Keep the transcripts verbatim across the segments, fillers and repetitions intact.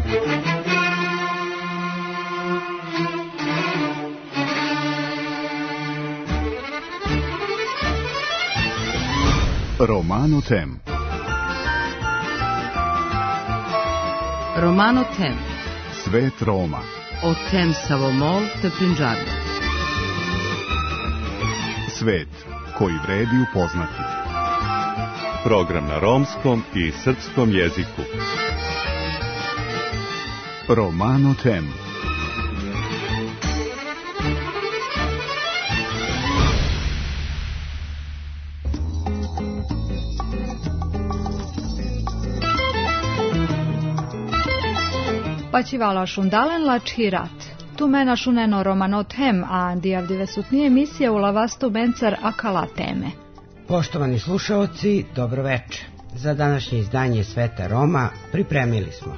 Romano Tem. Romano Tem. Svet Roma. O Tem Savomol te Punjabi. Svet koji vredi upoznati. Program na romskom i srpskom jeziku. Romano Tem. Pačivala šundalen lači rat. Tu mena šuneno Romano Tem, a andijavdive sutnije emisije u lavastu mencar akala teme. Poštovani slušaoci, dobro veče. Za današnje izdanje Sveta Roma pripremili smo.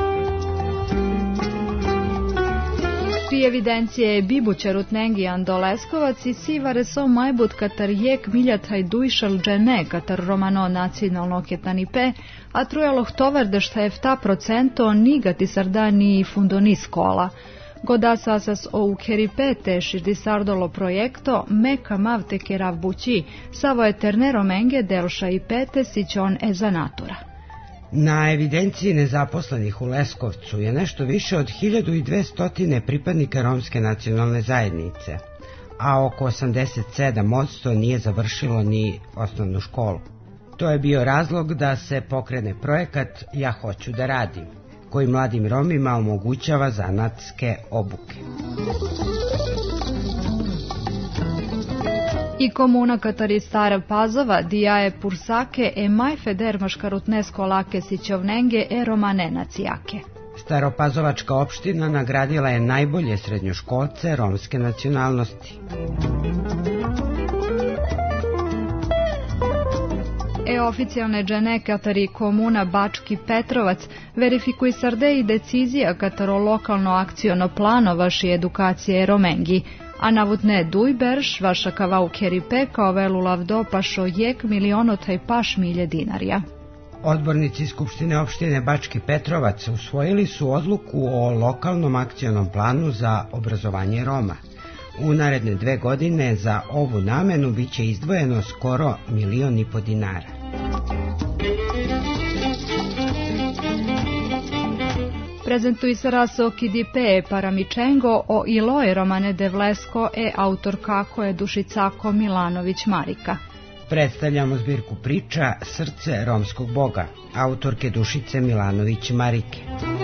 Pri evidencije Bibuće Rutnengijan do Leskovac i Sivare so majbut katar jek miljataj dujšal džene katar Romano nacionalno ketanipe, a trujaloh tovar da šta je ta procento nigati sardani fundoni skola. Godas asas o ukeripete širdisardolo projekto meka mavte kerav bući, savo eterne romenge delša i pete sićon eza natura. Na evidenciji nezaposlenih u Leskovcu je nešto više od hiljadu dvesta pripadnika romske nacionalne zajednice, a oko osamdeset sedam posto nije završilo ni osnovnu školu. To je bio razlog da se pokrene projekat Ja hoću da radim, koji mladim Romima omogućava zanatske obuke. I komuna Katari Stara Pazova, Dijaje Pursake e maj federmaška rutnesko lake sićovnenge e romane nacijake. Staropazovačka opština nagradila je najbolje srednjoškolce romske nacionalnosti. E oficijalne džene Katari komuna Bački Petrovac verifikuj sarde i decizija Kataro lokalno akciono plano vaši edukacije romengi, a navutne dujberš vaša kavau keripe kao velulav do pašo jek milionotaj paš milje dinarja. Odbornici Skupštine opštine Bački Petrovac usvojili su odluku o lokalnom akcionom planu za obrazovanje Roma. U naredne dve godine za ovu namenu biće izdvojeno skoro milion i po dinara. Prezentuj se raso Kidipe Paramičengo o Iloje Romane Devlesko e autor kako je Dušicako Milanović Marika. Predstavljamo zbirku priča Srce romskog boga, autorke Dušice Milanović Marike.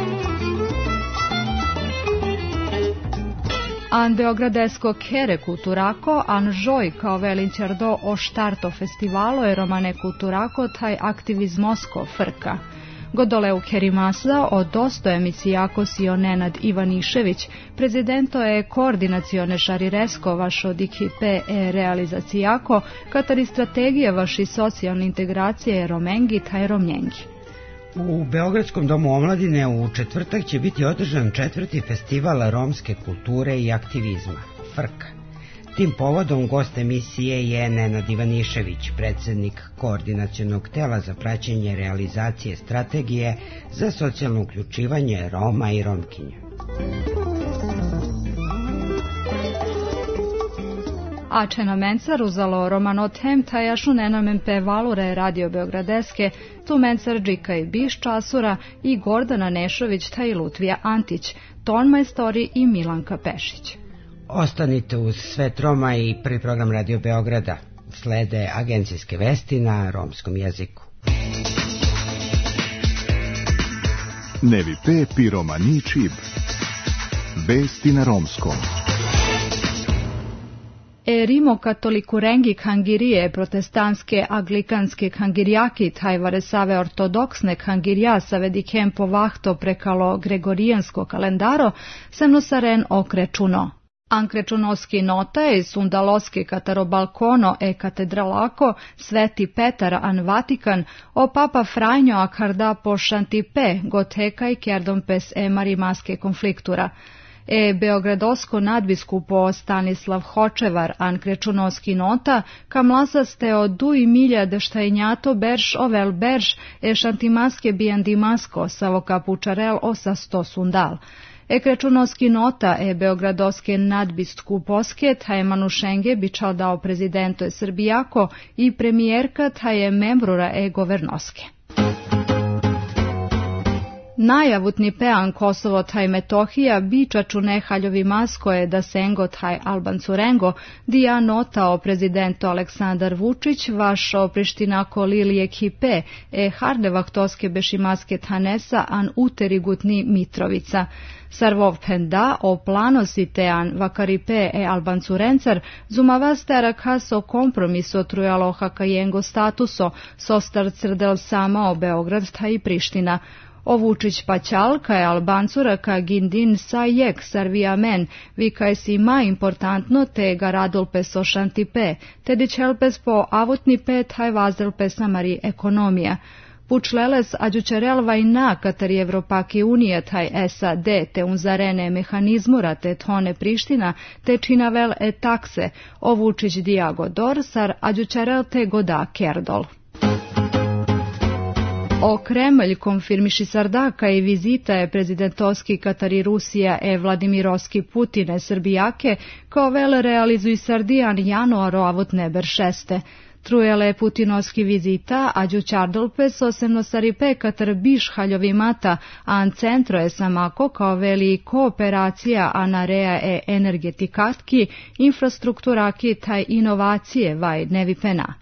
An Beogradesko Kere Kulturako, an Žoj kao velinčardo o štarto festivalo je Romane Kulturako taj aktivizmosko frka. Godole u Kerimasa o dosto emisijako sio Nenad Ivanišević, prezidento je koordinacione šariresko vašo dikipe e realizacijako, katari strategija vaši socijalne integracije romengi taj romnjengi. U Beogradskom domu omladine u četvrtak će biti održan četvrti festival romske kulture i aktivizma, Frka. Tim povodom gost emisije je Nenad Ivanišević, predsjednik koordinacionog tela za praćenje realizacije strategije za socijalno uključivanje Roma i Romkinja. Ačena mencar uzalo Romano Tem tajašu nenamen pe valure radio Beogradeske, tu mencar Džika i Biš Časura i Gordana Nešović taj Lutvija Antić, ton majstori i Milanka Pešić. Ostanite uz Svet Roma i prvi program Radio Beograda. Slede agencijske vesti na romskom jeziku. Nevi pe pi romani čib. Vesti na romskom. E Rimo katoliku rengi kangirije protestantske aglikanske kangirijaki tajvare save ortodoksne kangirija savedi kempo vahto prekalo gregorijansko kalendaro semnosaren okrečuno. Ankrečunoski notae sundaloski katarobalkono e katedralako Sveti Petar an Vatikan o Papa Franjo a karda po šantipe gotekaj kjerdompes e marimaske konfliktura. e Beogradosko nadbiskupo Stanislav Hočevar an Krečunovski nota, ka mlasasteo dui milja deštajnjato berš ovel berš e šantimaske bijandimasko savo kapučarel osa sto sundal. E Krečunovski nota e Beogradoske nadbiskuposke ta je manušenge bičal dao prezidento e Srbijako i premijerka ta je membrura e governoske. Najavutni pean Kosovo taj Metohija biča čune haljovi maskoje da sengo taj Alban Curengo dija notao prezidento Aleksandar Vučić vašo Prištinako Lilije Kipe e hardevaktoske bešimaske tanesa an uterigutni Mitrovica. Sarvov penda o planosi tean vakaripe e Alban Curencar zumavastera kaso kompromiso trujaloha kajengo statuso sostar crdel sama o Beograd taj Priština. O Vučić paćal ka je Albancura ka gindin sa jek sarviamen, vi kaj si ma importantno te garadulpes o šantipe, te dičelpes po avutni pet haj vazelpes namari ekonomija. Pučleles ađučerel vajna katar je Evropaki unija taj S A D te unzarene mehanizmura te tone Priština te činavel e takse, o Vučić diagodor sar ađučerel te goda kerdol. O Kremlj konfirmiši sardaka i vizita je prezidentovski Katari Rusija e Vladimirovski Putine Srbijake kao vele realizuj sardijan januaro avut neber šeste. Trujele Putinovski vizita, a đučardolpes osemno saripe Katar biš haljovi mata, a centro je samako kao veli kooperacija anarea e energetikatki, infrastrukturaki taj inovacije vaj nevipena.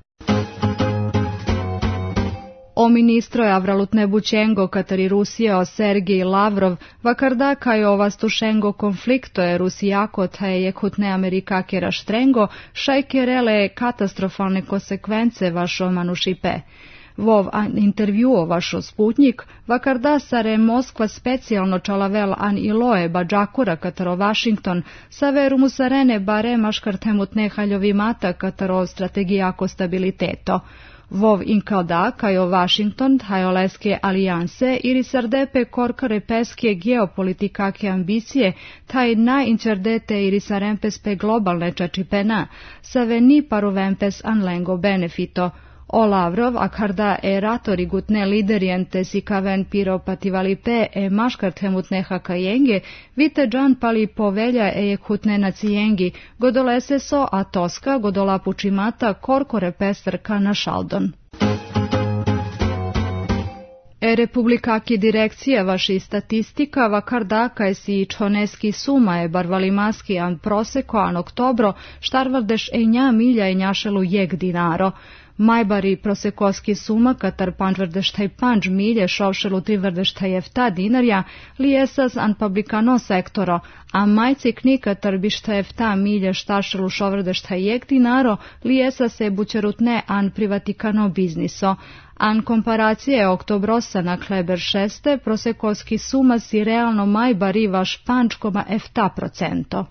O ministro Avralutne Bućengo Katari Rusija o Sergij Lavrov vakarda kaj o vastušengo konflikto je Rusijako taj je hutne Amerikake raštrengo šajke rele katastrofalne konsekvence vašo manušipe. Vov intervju o vašo Sputnik vakarda sare Moskva specijalno čalavel an iloe Badžakura Kataro Washington sa veru musarene bare maškartemutne haljovi mata Kataro strategijako stabiliteto. Vov inkalda kajo Washington tajoleske alijanse ili sardepe korkare peske geopolitikake ambicije taj najinčerdete ili sarempes pe globalne čačipena sa veni paruvempes anlengo benefito. O Lavrov akarda e ratori gutne lideriente si kaven piro pativalipe e maškartemutne hakajenge vite džan pali povelja e hutne nacijengi godolese so a toska godola pučimata korkore pestrka na šaldon. E republikaki direkcija vaši statistika vakarda kaj si čoneski suma je barvalimaski an proseko an oktobro štarvardeš e nja milja e njašelu jeg dinaro. Majbari prosekoski suma katar pančvrdeštaj panč milje šovšelu trivrdeštaj jefta dinarja lijesas an publikano sektoro, a majci kni katar bišta jefta milje štašelu šovrdeštaj jeg dinaro lijesas e bučerutne an privatikano bizniso. An komparacije oktobrosa na kleber šeste prosekoski suma si realno majbari vaš panč koma efta procento.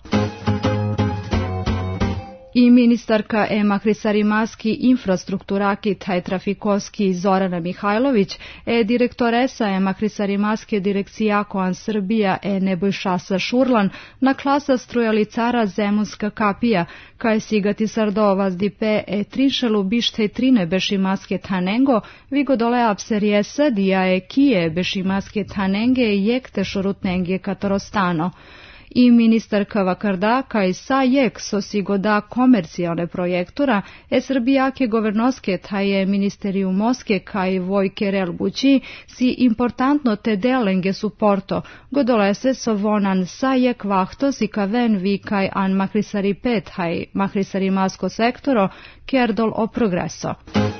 I ministarka e Mahrisarimaski infrastrukturaki taj trafikoski Zorana Mihajlović e direktoresa e Mahrisarimaske direkcijako an Srbija e Nebojšasa Šurlan na klasa strujalicara Zemunska kapija kaj sigati sardovaz dipe e trinšelu bište trine bešimaske tanengo vigodole apseriesa dia e kije bešimaske tanenge e jekte šorutnenge katorostano. I ministarka vakarda kaj sa jek sosigoda komercijalne projektora e Srbijake governoske taj je ministeriju Moske kaj Vojke Relbući si importantno te delenge suporto godolese so vonan sa jek vahtos i kaven vi kaj an Mahrisari pet haj Mahrisari masko sektoro kerdol o progreso.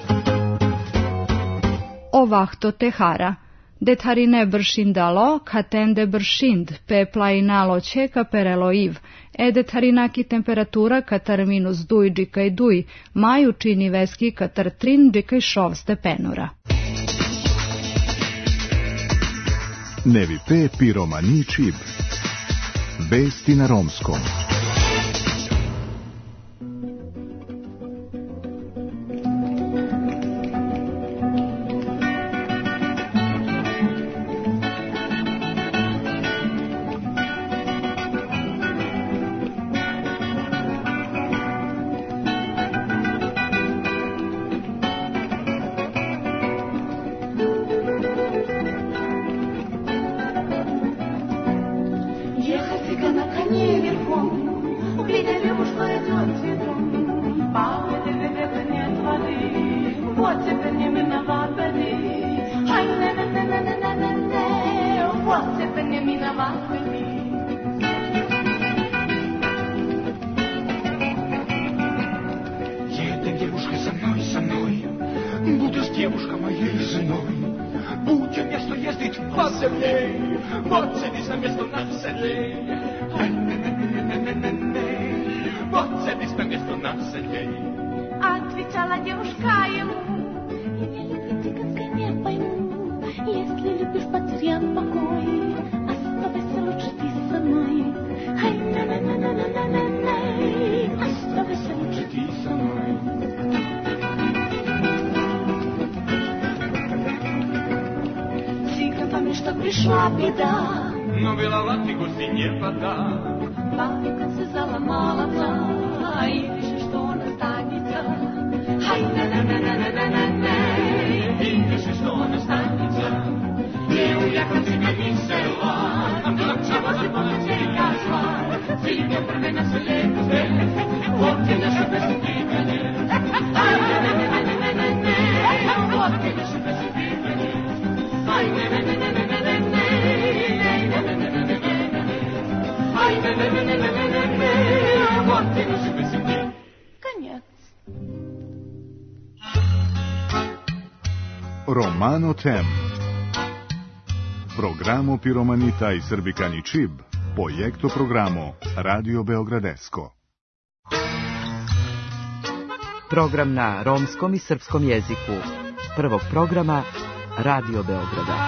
O vahto tehara. Detarine bršindalo, katende bršind, pe plainalo čeka perelo iv, e detarinaki temperatura katar minus duj džikaj duj, maju čini veski katar trin džikaj šov stepenura. Nevi pe piromani čib. Vesti na romskom. mi nama feliz. Едем, девушка, со мной, со мной, буду с девушкой моей женой. Будем место ездить повеселей, вот садись на место на селей. Вот садись на место на селей. Отвечала девушка ему: я не люблю цыганской не пойму. Если любишь потерян покой, оставайся лучше ты со мной. Ай, на-на-на-на-на-на-на, оставайся лучше ты со мной. Цыганками, что пришла беда, но виноват и гости не вода. Бабка се заломала, и пишет, что он останется. Ай, на-на-на-на-на-на-на, и пишет, что он останется. И уехал цыган из села, а ночью возле полночей кошмар. Цыган промена селенку зверь, вот и наша песня. Ай, на-на-на-на-на-на, вот и наша песня. Ай, на-на-на-на-на-на-на, ай, на-на-на-на-на-на. Конец. Romano Tem. Programo Piromanita i Srbikani Čib. Projekto programo Radio Beogradesko. Program na romskom i srpskom jeziku. Prvog programa Radio Beograda.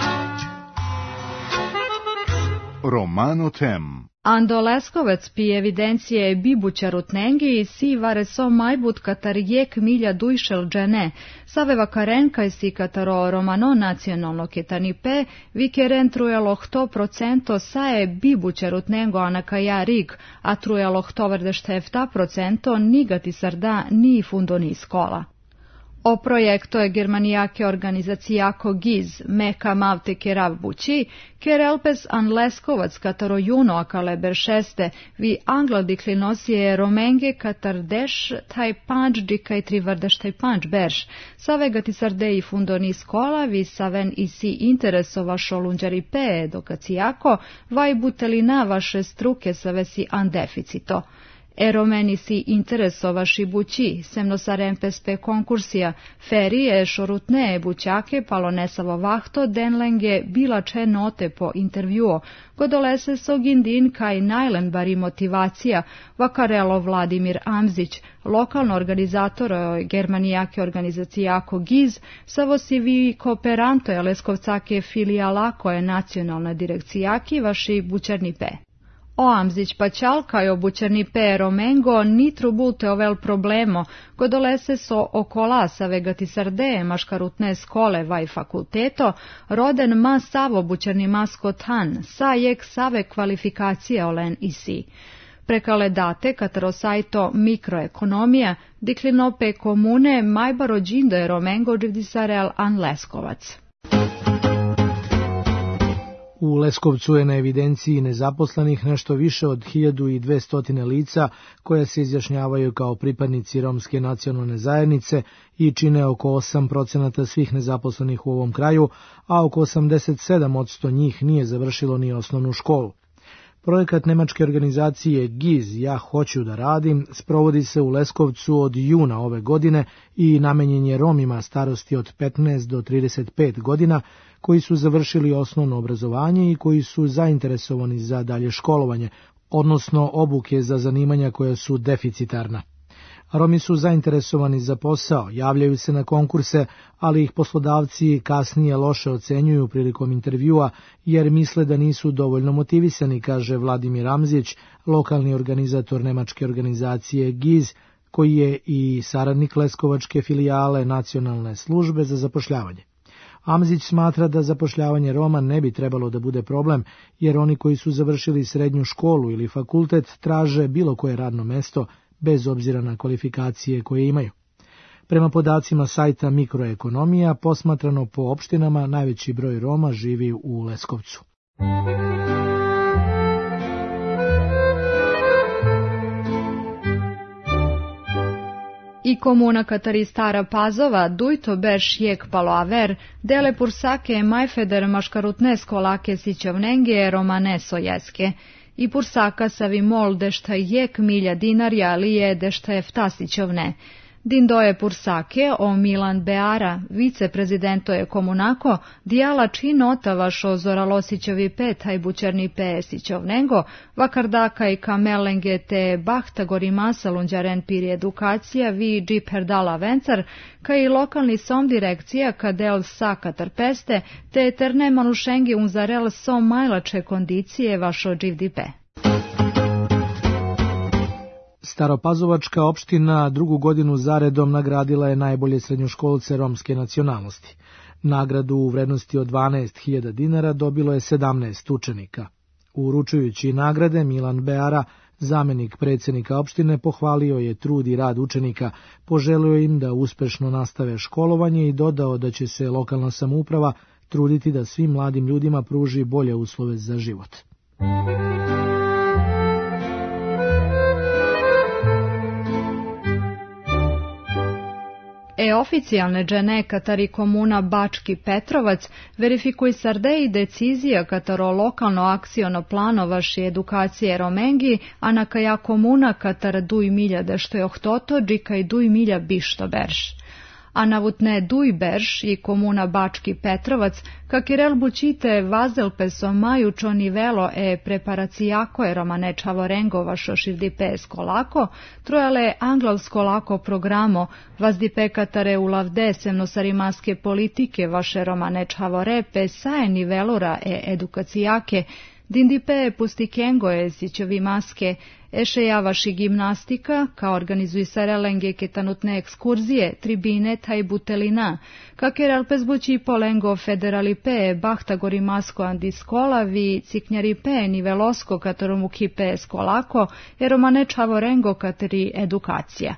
Romano Tem. Ando Leskovac pije evidencije Bibuća Rutnengi i si vareso majbut katar jek milja dujšel džene, saveva karenka i si kataro romano nacionalno ketanipe, vi keren trujalo hto procento sae Bibuća Rutnengo anakaja rig, a trujalo hto vrdeštefta procento nigati sarda ni fundo ni skola. O projekto je germanijake organizacijako giz meka mavte kerav bući, kerelpes an Leskovac kataro juno akale beršeste, vi anglo diklinosije romenge katar deš taj panč dikaj trivardeš taj panč berš, savegati sarde i fundoni skola, vi saven i si interesova šolunđari pe edukacijako, vaj butelina vaše struke savesi an deficito. Eromeni si interesovaši bući, semno sarempes pe konkursija, ferije šorutne bućake palonesavo vahto denlenge bilače note po intervjuo, godolese sogindin kaj najlen bari motivacija, vakarelo Vladimir Amzić, lokalno organizator germanijake organizacijako giz, savo si vi kooperanto je Leskovcake filijalako je nacionalna direkcijaki vaši bućarni pe. O Amzić paćal kaj obućerni pe romengo nitru bulte ovel problemo, godolese so okola savegati sardeje maškarutne skole vaj fakulteto, roden ma savo obućerni maskotan, sa jek save kvalifikacije olen i si. Prekale date kataro sajto mikroekonomija, diklinope komune majbaro džindo je romengo dživdisarel an Leskovac. U Leskovcu je na evidenciji nezaposlenih nešto više od hiljadu dvesta lica koja se izjašnjavaju kao pripadnici romske nacionalne zajednice i čine oko osam procenata svih nezaposlenih u ovom kraju, a oko osamdeset sedam posto njih nije završilo ni osnovnu školu. Projekat nemačke organizacije giz Ja hoću da radim sprovodi se u Leskovcu od juna ove godine i namenjen je Romima starosti od petnaest do trideset pet godina koji su završili osnovno obrazovanje i koji su zainteresovani za dalje školovanje, odnosno obuke za zanimanja koja su deficitarna. Romi su zainteresovani za posao, javljaju se na konkurse, ali ih poslodavci kasnije loše ocenjuju prilikom intervjua jer misle da nisu dovoljno motivisani, kaže Vladimir Amzić, lokalni organizator nemačke organizacije giz, koji je i saradnik Leskovačke filijale Nacionalne službe za zapošljavanje. Amzić smatra da zapošljavanje Roma ne bi trebalo da bude problem, jer oni koji su završili srednju školu ili fakultet traže bilo koje radno mesto, bez obzira na kvalifikacije koje imaju. Prema podacima sajta Mikroekonomija, posmatrano po opštinama, najveći broj Roma živi u Leskovcu. I komuna Katari Stara Pazova, Dujto Berš Jek Paloaver, Dele Pursake Majfeder Maškarutne Skolake Sićovnenge Romane Sojeske. I Pursaka Savimol dešta Jek Milja Dinarja Lije dešta Efta Sićovne. Dindoje Pursake o Milan Beara, viceprezidento je komunako, dijala činota vašo Zoralosićovi pet hajbućerni pesićovnego, vakardaka i kamelenge te bahtagori masalunđaren piri edukacija vi džip herdala vencar, ka i lokalni som direkcija kadel sa katarpeste, te eterne manušengi unzarel som majlače kondicije vašo dživdipe. Staropazovačka opština drugu godinu zaredom nagradila je najbolje srednjoškolce romske nacionalnosti. Nagradu u vrednosti od dvanaest hiljada dinara dobilo je sedamnaest učenika. Uručujući nagrade, Milan Beara, zamenik predsjednika opštine, pohvalio je trud i rad učenika, poželio im da uspešno nastave školovanje i dodao da će se lokalna samouprava truditi da svim mladim ljudima pruži bolje uslove za život. E oficijalne džene Katari komuna Bački Petrovac verifikuj sarde i decizija Kataro lokalno akciono planovaši edukacije Romengi, a na kaja komuna Katar duj milja dešto je ohtoto džika i duj milja bišto berš. A navutne duj berš i komuna Bački Petrovac, kakirel bučite vazelpeso majučo nivelo e preparacijako je romane čavorengo vašo širdipe skolako, trojale anglavsko lako programo, vazdipe Katare ulavde semnosarimaske politike vaše romane čavorepe saje nivelura e edukacijake, dindipe pustikengo je sićovi maske, eše vaši gimnastika, kao organizuj sarelenge ketanutne ekskurzije, tribine taj butelina, kaker alpezbući polengo federalipe, bahtagori masko andiskola, vi ciknjaripe nivelosko katoromukipe skolako, eromane čavorengo kateri edukacija.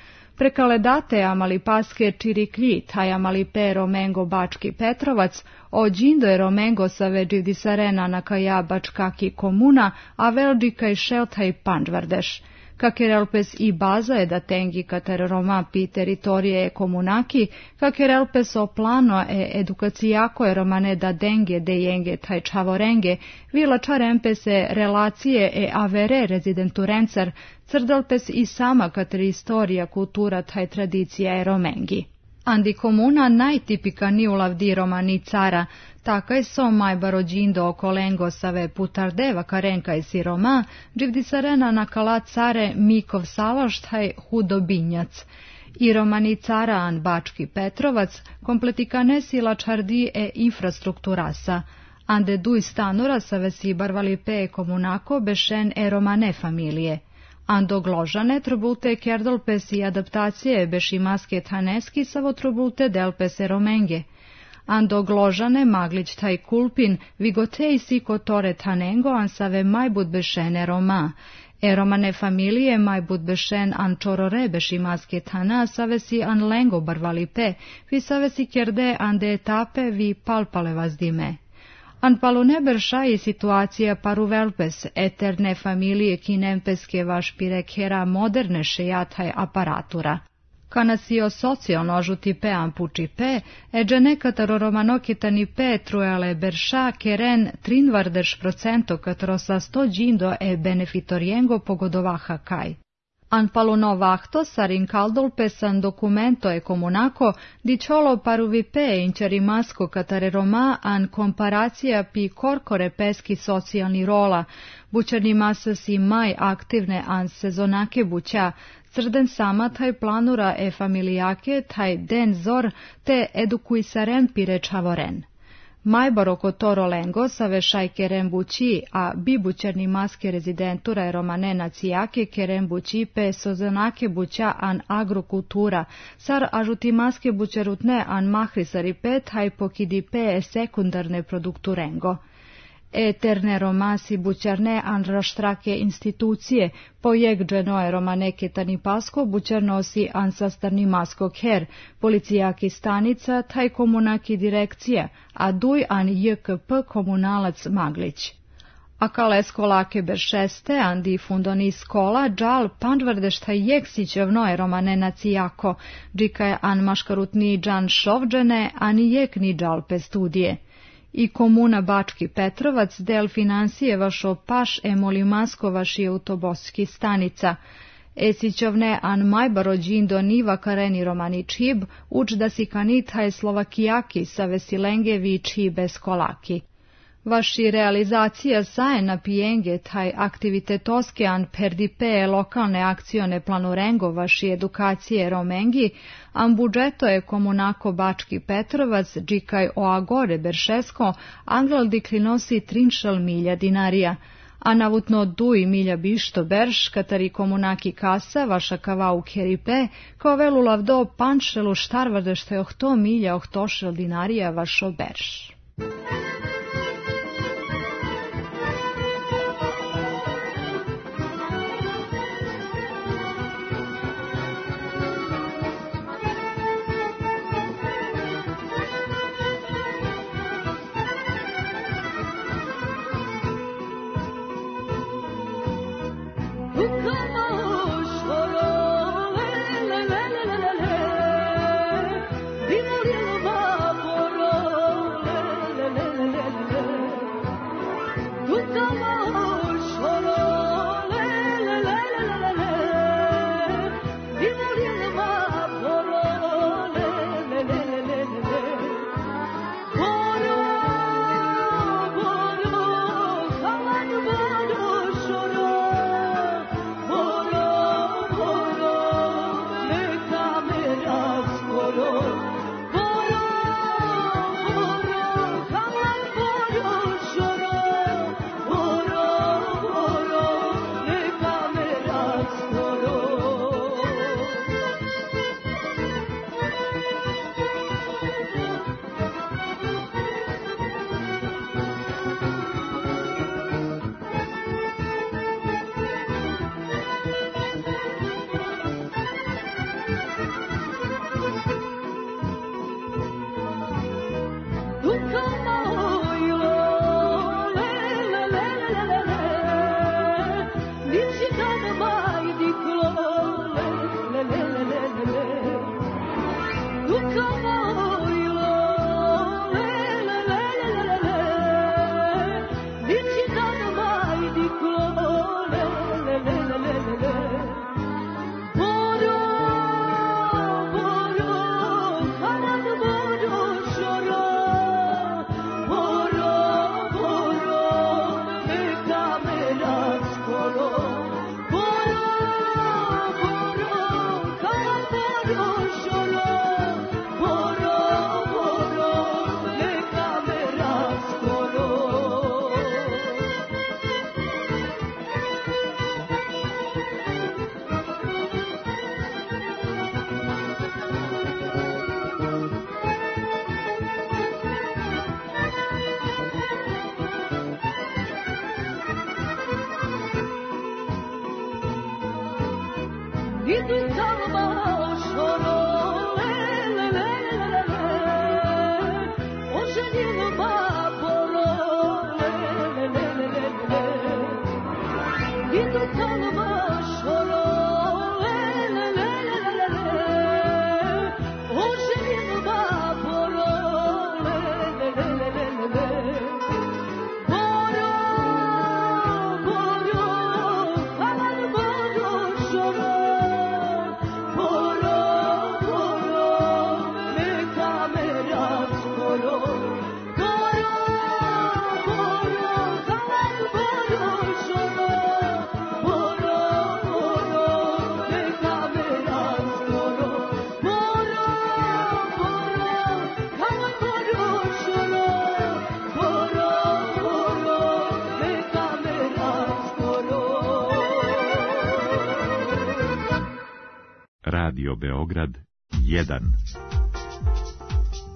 Prekaledate amali paske čiriklji, taj amali pe Romengo Bački Petrovac, o džindo je Romengo sa veđivdi sarena na kaja Bačkaki komuna, a velđika i šeltaj panđvardeš. Kakerelpes i baza je da tengi kater Roma pi teritorije komunaki, kakerelpes o plano e edukacijako je romane da denge de jenge taj čavorenge, vila čarempese relacije e avere rezidenturencar, crdelpes i sama kater istorija kultura taj tradicija je romengi. Andi komuna najtipika ni ulavdi romani cara, takaj so majbaro džindo okolengo save putardeva karenka i si Roma, dživdi sarena na kala care Mikov Savaštaj hudobinjac. I romani cara an Bački Petrovac, kompletikane sila čardi e infrastrukturasa. Ande duj stanura save si barvali pe komunako bešen e romane familije. Ando gložane trobulte kerdolpes i adaptacije beši maske taneski savo trobulte delpese romenge. Ando gložane maglić taj kulpin vigote i siko tore tanengo an save majbud bešene Roma. E romane familije majbud bešen an čorore beši maske tana save si an lengo barvali pe, vi save si kerde ande etape vi palpale vazdime. An palune berša i situacija paruvelpes, eterne familije kinempeske vaš pirekera moderne šejataj aparatura. Kanasio socijalno žuti pe ampuči pe, eđe nekataro romanokitani pe truele berša keren trinvardeš procento katro sa sto džindo e benefitoriengo pogodovaha kaj. An paluno vahto sarin kaldolpe san documento e comunaco di ciolo paruvipe inčerimasko katare Roma an komparacija pi korkore peski socijalni rola, bučerni masa si maj aktivne an sezonake buća, crden sama taj planura e familijake taj den zor te edukuisaren pire čavoren. Majbaro kotoro lengo save šaj kerembući, a bibućerni maske rezidentura e romane nacijake kerembući pe sozonake buća an agrokultura, sar ažuti maske bućerutne an mahrisari pe taj pokidi pe sekundarne produkturengo. Eterne romasi bućarne an raštrake institucije, pojeg dženoje romaneke tani pasko bućarnosi an sastarni masko her, policijaki stanica, taj komunaki direkcija, a duj an J K P komunalac Maglić. A kalesko lake beršeste, andi fundoni skola, džal panđvardešta jeksićevno je romanenaci jako, džika je an maškarutni džan šovđene, ani jek ni džalpe studije. I komuna Bački Petrovac del finansije vašo paš emolimasko vaši autoboski stanica. Esićovne an majbarođin do niva kareni romani čib, uč da si kanithaj slovakijaki sa vesilenge vi čibe skolaki. Vaši realizacija saje na pijenge taj aktivitetoske an perdipe lokalne akcione planurengo vaši edukacije romengi, an budžeto je komunako Bački Petrovac, džikaj oagore beršesko, anglal diklinosi trinšal milja dinarija, a navutno duj milja bišto berš, katari komunaki kasa, vaša kavau keripe, kao velu lavdo panšelu štarvardešte ohto milja ohtošel dinarija vašo berš. Radio Beograd jedan.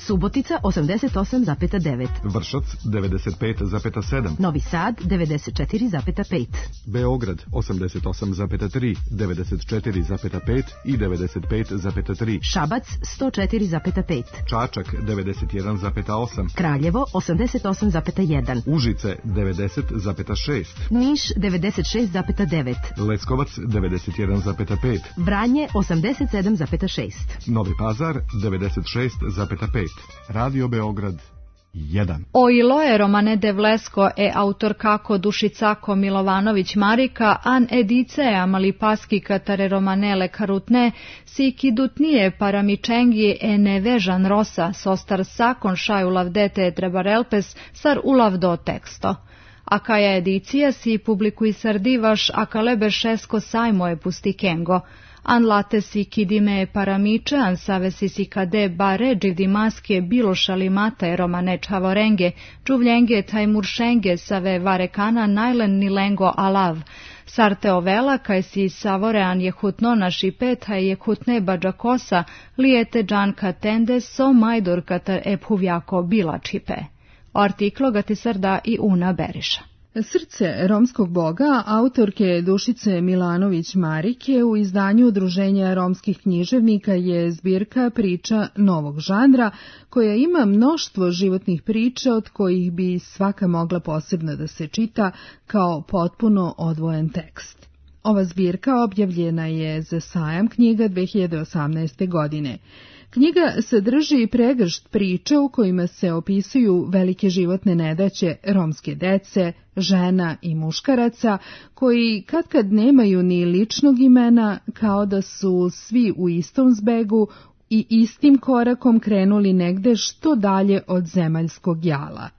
Subotica osamdeset osam zarez devet, Vršac devedeset pet zarez sedam, Novi Sad devedeset četiri zarez pet, Beograd osamdeset osam zarez tri, devedeset četiri zarez pet i devedeset pet zarez tri, Šabac sto četiri zarez pet, Čačak devedeset jedan zarez osam, Kraljevo osamdeset osam zarez jedan, Užice devedeset zarez šest, Niš devedeset šest zarez devet, Leskovac devedeset jedan zarez pet, Vranje osamdeset sedam zarez šest, Novi Pazar devedeset šest zarez pet. Radio Beograd jedan. O iloje Romane Devlesko e autor kako Dušicako Milovanović Marika, an edice amalipaski katare romanele karutne, si kidutnije paramičengi e nevežan rosa, sostar sakon šaju lavdete trebarelpes, sar ulavdo teksto. A kaja edicija si publikui sardivaš, a kalebe šesko sajmo je pustikengo. An late si kidime paramiče, an savesi si kade bare dživdi maske bilo šalimata e romane čavorenge, čuvljenge taj muršenge save varekana najlen nilengo alav. Sarte ovela kaj si savorean je hutno naši peta je hutne bađakosa, lijete džanka tende so majdur katar ephuvjako bila čipe. O artiklo ga ti srda i Una Beriša. Srce romskog boga autorke Dušice Milanović Marike u izdanju Udruženja romskih književnika je zbirka priča novog žanra koja ima mnoštvo životnih priča od kojih bi svaka mogla posebno da se čita kao potpuno odvojen tekst. Ova zbirka objavljena je za sajam knjiga dve hiljade osamnaeste. godine. Knjiga sadrži pregršt priča u kojima se opisuju velike životne nedaće romske dece, žena i muškaraca, koji katkad nemaju ni ličnog imena, kao da su svi u istom zbegu i istim korakom krenuli negde što dalje od zemaljskog jala.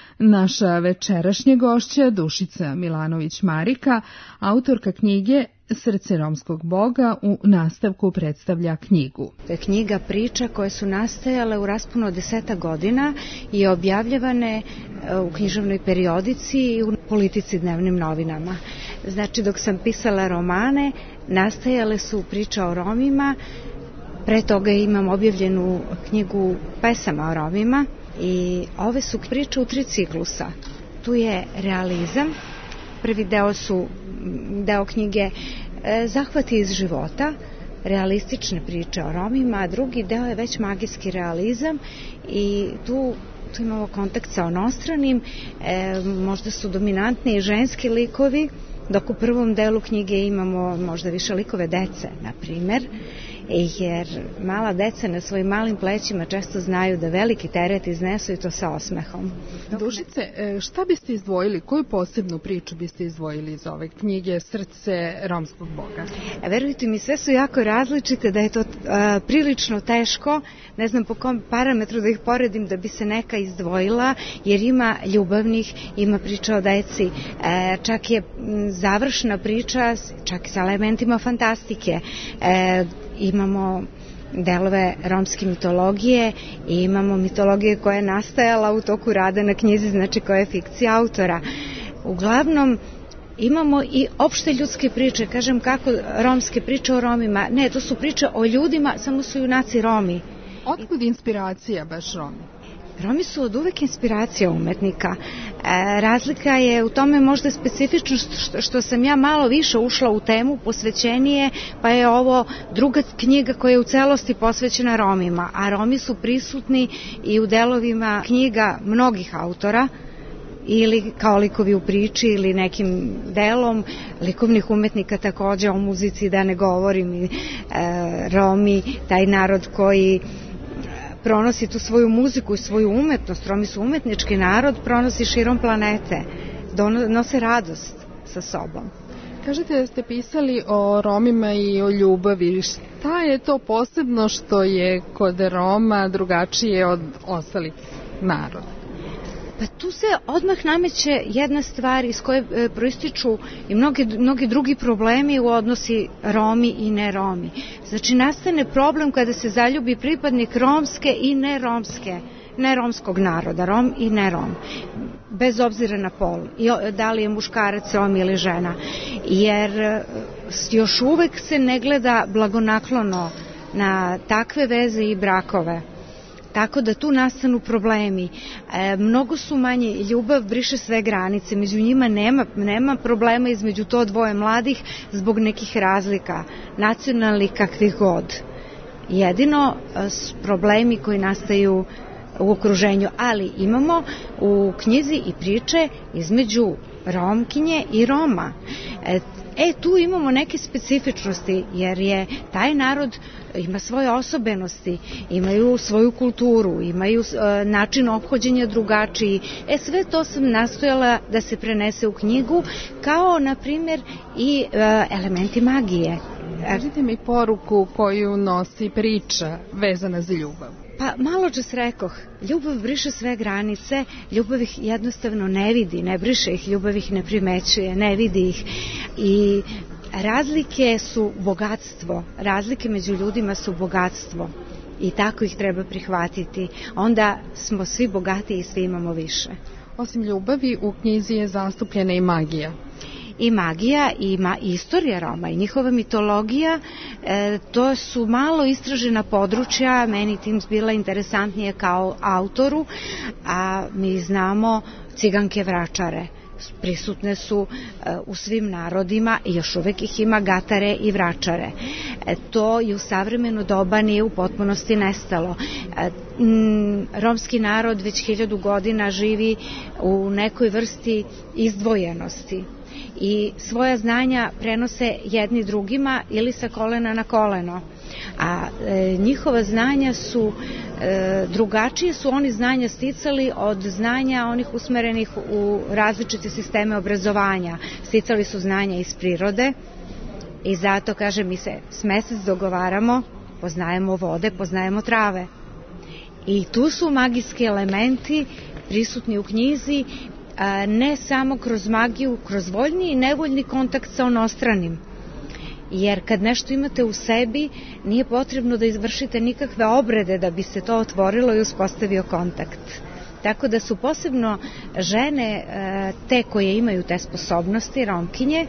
Naša večerašnja gošća, Dušica Milanović Marika, autorka knjige Srce romskog boga, u nastavku predstavlja knjigu. To je knjiga priča koje su nastajale u rasponu od deseta godina i objavljavane u književnoj periodici i u Politici, dnevnim novinama. Znači, dok sam pisala romane, nastajale su priča o Romima, pre toga imam objavljenu knjigu pesama o Romima i ove su priče u tri ciklusa. Tu je realizam, prvi deo su deo knjige e, zahvati iz života, realistične priče o Romima, a drugi deo je već magijski realizam i tu, tu imamo kontakt sa onostranim, e, možda su dominantni i ženski likovi, dok u prvom delu knjige imamo možda više likove dece, na primer, jer mala deca na svojim malim plećima često znaju da veliki teret iznesu i to sa osmehom. Dušice, šta biste izdvojili, koju posebnu priču biste izdvojili iz ove knjige Srce romskog boga? Verujte mi, sve su jako različite, da je to a, prilično teško, ne znam po kom parametru da ih poredim da bi se neka izdvojila, jer ima ljubavnih, ima priča o deci, e, čak je završna priča, čak i sa elementima fantastike, e, imamo delove romske mitologije i imamo mitologije koja je nastajala u toku rada na knjizi, znači koja je fikcija autora. Uglavnom, imamo i opšte ljudske priče, kažem kako romske priče o Romima, ne, to su priče o ljudima, samo su junaci Romi. Otkud inspiracija baš Romi? Romi su od uvek inspiracija umetnika. E, razlika je u tome možda specifično što, što sam ja malo više ušla u temu, posvećenije, pa je ovo druga knjiga koja je u celosti posvećena Romima, a Romi su prisutni i u delovima knjiga mnogih autora, ili kao likovi u priči ili nekim delom likovnih umetnika, takođe o muzici da ne govorim. E, Romi, taj narod koji pronosi tu svoju muziku i svoju umetnost, Romi su umetnički narod, pronosi širom planete, donose radost sa sobom. Kažete da ste pisali o Romima i o ljubavi. Šta je to posebno što je kod Roma drugačije od ostalih naroda? Pa tu se odmah nameće jedna stvar iz koje e, proističu i mnogi, mnogi drugi problemi u odnosi Romi i ne Romi. Znači, nastane problem kada se zaljubi pripadnik romske i neromske, neromskog naroda, Rom i ne Rom, bez obzira na pol, i da li je muškarac Rom ili žena, jer e, još uvek se ne gleda blagonaklono na takve veze i brakove. tako da tu nastanu problemi. E, mnogo su manje, ljubav briše sve granice, među njima nema, nema problema između to dvoje mladih zbog nekih razlika, nacionalnih kakvih god. Jedino su problemi koji nastaju u okruženju, ali imamo u knjizi i priče između Romkinje i Roma. E, E, tu imamo neke specifičnosti, jer je taj narod ima svoje osobenosti, imaju svoju kulturu, imaju e, način ophođenja drugačiji. E, sve to sam nastojala da se prenese u knjigu, kao, na primjer, i e, elementi magije. Kažite mi poruku koju nosi priča vezana za ljubav. Pa malo čas rekoh, ljubav briše sve granice, ljubav ih jednostavno ne vidi, ne briše ih, ljubav ih ne primećuje, ne vidi ih. I razlike su bogatstvo, razlike među ljudima su bogatstvo i tako ih treba prihvatiti. Onda smo svi bogati i svi imamo više. Osim ljubavi, u knjizi je zastupljena i magija. I magija i ma, istorija Roma i njihova mitologija, e, to su malo istražena područja, meni tim bila interesantnije kao autoru, a mi znamo ciganke vračare. Prisutne su e, u svim narodima i još uvek ih ima, gatare i vračare. E, to je u savremeno doba nije u potpunosti nestalo. E, m, romski narod već hiljadu godina živi u nekoj vrsti izdvojenosti i svoja znanja prenose jedni drugima ili sa kolena na koleno. A e, njihova znanja su e, drugačije, su oni znanja sticali od znanja onih usmerenih u različite sisteme obrazovanja. Sticali su znanja iz prirode i zato, kažem, mi se s mesec dogovaramo, poznajemo vode, poznajemo trave. I tu su magijski elementi prisutni u knjizi, ne samo kroz magiju, kroz voljni i nevoljni kontakt sa onostranim. Jer kad nešto imate u sebi, nije potrebno da izvršite nikakve obrede da bi se to otvorilo i uspostavio kontakt. Tako da su posebno žene te koje imaju te sposobnosti, Romkinje,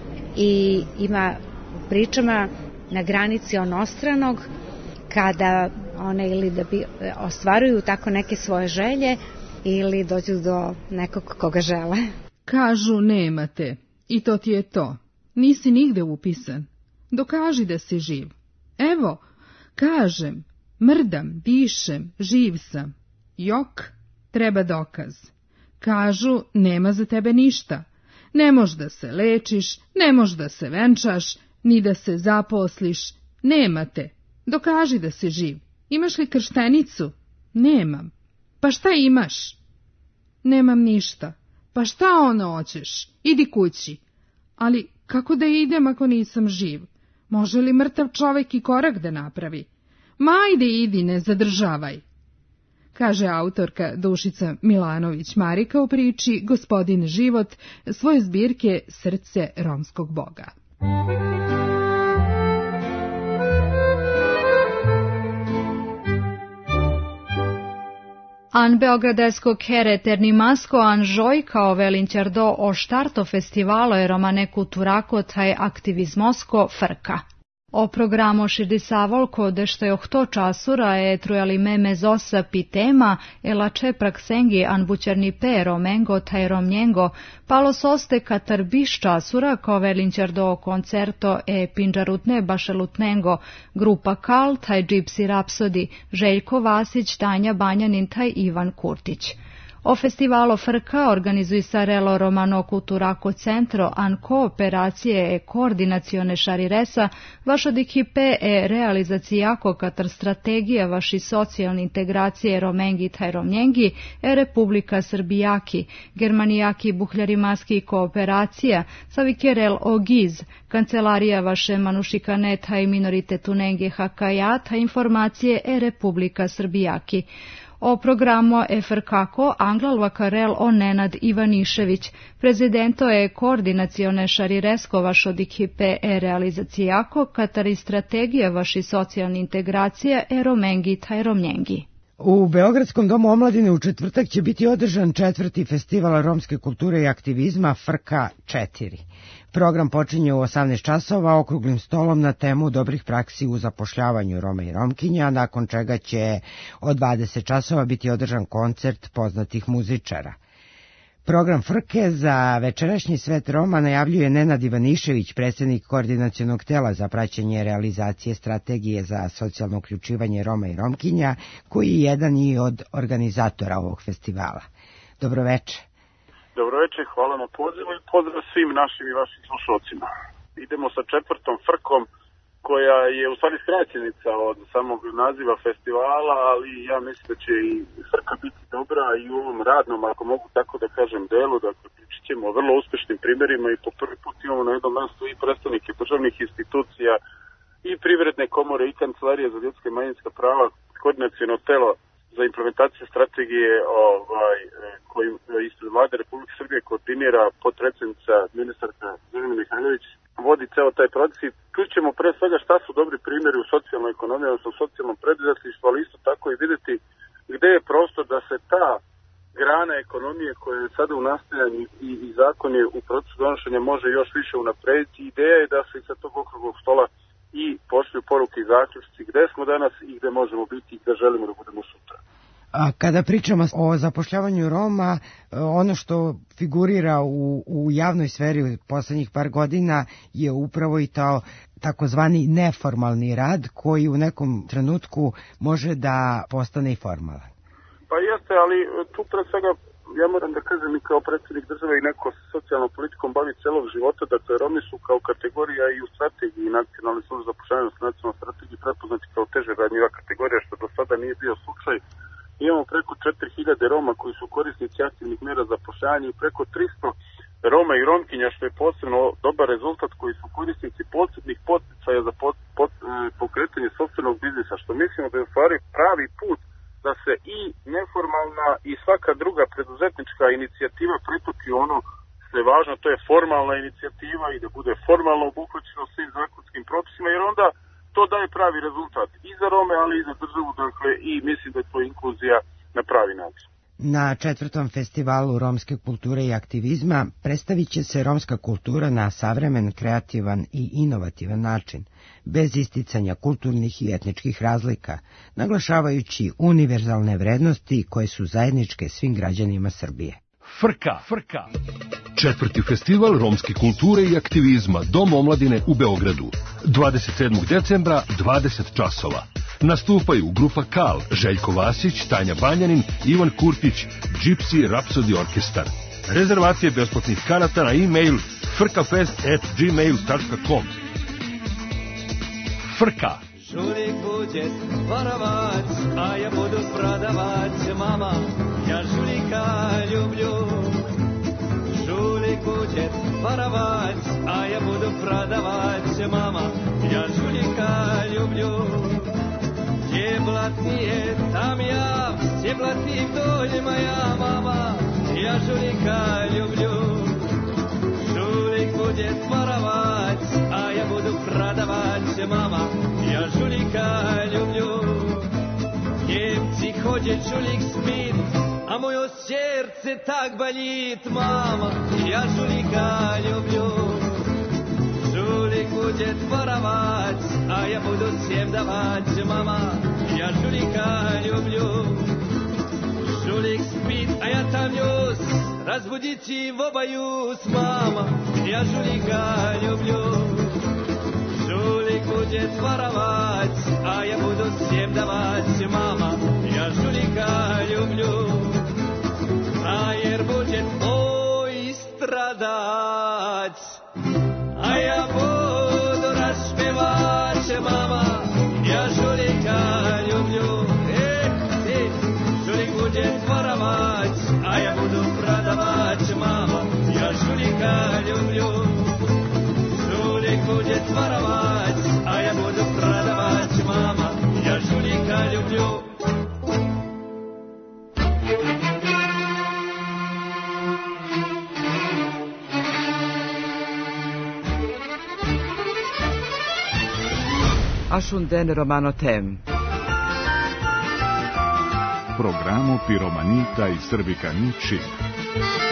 i ima u pričama na granici onostranog, kada one ili da bi ostvaruju tako neke svoje želje, ili dođu do nekog koga žele. Kažu nemate, i to ti je to. Nisi nigde upisan. Dokaži da si živ. Evo, kažem, mrdam, dišem, živ sam. Jok, treba dokaz. Kažu, nema za tebe ništa. Ne moš da se lečiš, ne moš da se venčaš, ni da se zaposliš. Nemate. Dokaži da si živ. Imaš li krštenicu? Nemam. Pa šta imaš? Nemam ništa. Pa šta ono hoćeš? Idi kući. Ali kako da idem ako nisam živ? Može li mrtav čovek i korak da napravi? Ma ajde idi, ne zadržavaj. Kaže autorka Dušica Milanović-Marika u priči Gospodin život svoje zbirke Srce romskog boga. An beogradeskog here Ternimasko an žoj kao velinčerdo o štarto festivalo je romane kulturako taj aktivizmosko frka. O programo širdisavol kode što je ohto časura je trujali meme zosa pitema ela čeprak sengi an bučerni pe romengo taj romnjengo palo soste katar biš časura kao velinčerdo koncerto e pinđarutne bašelutnengo grupa Kal taj Gypsy Rhapsody Željko Vasić, Tanja Banjanin taj Ivan Kurtić. O festivalo frka organizuju Sarelo Romano Kulturako Centro an kooperacije e koordinacione šariresa vaš od ekipe e realizacijako katar strategija vaši socijalne integracije Romengi taj Romnjengi e Republika Srbijaki, Germanijaki Buhljarimaski kooperacija Savikerel Ogiz, kancelarija vaše Manušikane taj minoritetu Nenge Hakajata informacije e Republika Srbijaki. O programu E F R kako Anglal Vakarel o Nenad Ivanišević, prezidento je koordinacione šariresko vaš od ekipe e realizacijako, katari strategija vaši socijalne integracije e Romengi taj Romnjengi. U Beogradskom domu omladine u četvrtak će biti održan četvrti festival romske kulture i aktivizma Frka četiri. Program počinje u osamnaest časova okruglim stolom na temu dobrih praksi u zapošljavanju Roma i Romkinja, nakon čega će od dvadeset časova biti održan koncert poznatih muzičara. Program Frke za večerašnji svet Roma najavljuje Nenad Ivanišević, predsjednik koordinacionog tela za praćenje realizacije strategije za socijalno uključivanje Roma i Romkinja, koji je jedan i od organizatora ovog festivala. Dobroveče. Dobroveče, hvala na pozivu i pozdrav svim našim i vašim slušalcima. Idemo sa četvrtom Frkom, koja je u stvari skraćenica od samog naziva festivala, ali ja mislim da će i Frka biti dobra i u ovom radnom, ako mogu tako da kažem, delu. Dakle, pričat ćemo o vrlo uspešnim primjerima i po prvi put imamo na jednom mjestu i predstavnike državnih institucija i privredne komore i kancelarije za ljudska i manjinska prava, koordinaciono telo za implementaciju strategije ovaj, koji ispred vlade Republike Srbije koordinira potpredsjednica ministarka Zorana Mihajlović, vodi ceo taj proces i čućemo pre svega šta su dobri primjeri u socijalnoj ekonomiji, odnosno u socijalnom preduzetništvu, ali isto tako i vidjeti gde je prostor da se ta grana ekonomije koja je sada u nastajanju i, i zakon je u procesu donošenja može još više unaprediti. Ideja je da se i sa tog okruglog stola i pošlju poruke i zaključci gde smo danas i gde možemo biti i gde želimo da budemo sutra. A kada pričamo o zapošljavanju Roma, ono što figurira u, u javnoj sferi u poslednjih par godina je upravo i to takozvani neformalni rad koji u nekom trenutku može da postane i formalan. Pa jeste, ali tu pre svega ja moram da kažem i kao predsjednik države i neko socijalnom politikom bavi celog života, dakle Romi su kao kategorija i u strategiji nacionalne službe za zapošljavanje, nacionalne strategije prepoznati kao teže ranjiva kategorija, što do sada nije bio slučaj. Imamo preko četiri hiljade Roma koji su korisnici aktivnih mjera zapošljavanja i preko tristo Roma i Romkinja, što je posebno dobar rezultat, koji su korisnici posebnih podsticaja za pot, pot, pokretanje sopstvenog biznisa, što mislimo da je u stvari pravi put da se i neformalna i svaka druga preduzetnička inicijativa pretoči ono što je važno, to je formalna inicijativa i da bude formalno obuhvaćeno svim zakonskim propisima, jer onda to daje pravi rezultat i za Rome, ali i za državu, dakle, i mislim da je to inkluzija na pravi način. Na četvrtom festivalu romske kulture i aktivizma predstavit će se romska kultura na savremen, kreativan i inovativan način, bez isticanja kulturnih i etničkih razlika, naglašavajući univerzalne vrednosti koje su zajedničke svim građanima Srbije. Frka, Frka. Četvrti festival romske kulture i aktivizma Dom omladine u Beogradu. dvadeset sedmog decembra, dvadeset časova. Nastupaju grupa Kal, Željko Vasić, Tanja Banjanin, Ivan Kurtić, Gypsy Rhapsody Orkestar. Rezervacije besplatnih karata na e-mail frkafest at gmail dot com. Frka. Žulik bude varavac, a ja budu prodavac, mama, ja žulika ljublju. Žulik bude varavac, a ja budu prodavac, mama, ja žulika ljublju. Gdje blatnije, tam ja, gdje blatnih doljima ja, mama, ja žulika ljublju. Žulik bude varavac, a ja budu prodavac, mama, ja žulika ljublju. Njemci hođe žulik spit, a moje srce tak balit, mama, ja žulika ljublju. Žulik bude tvoravac, a ja budu sjemdavac, mama, ja žulika ljublju. Žulik spit, a ja tam njus, razbuditi v obajus, mama, ja žulika ljublju. Žulik bude tvoravac, a ja budu sjemdavac, mama, ja žulika ljublju. Frajer bude tvoj stradac, a ja budu rašpevač, mama, ja žulika ljublju. E, e, žulik bude tvoravac, a ja budu prodavač, mama, ja žulika ljublju. Žulik bude tvoravac, a ja budu prodavač, mama, ja žulika ljublju. Ashunden Romano Tem. Programo Piromanita i Srbika Ničim.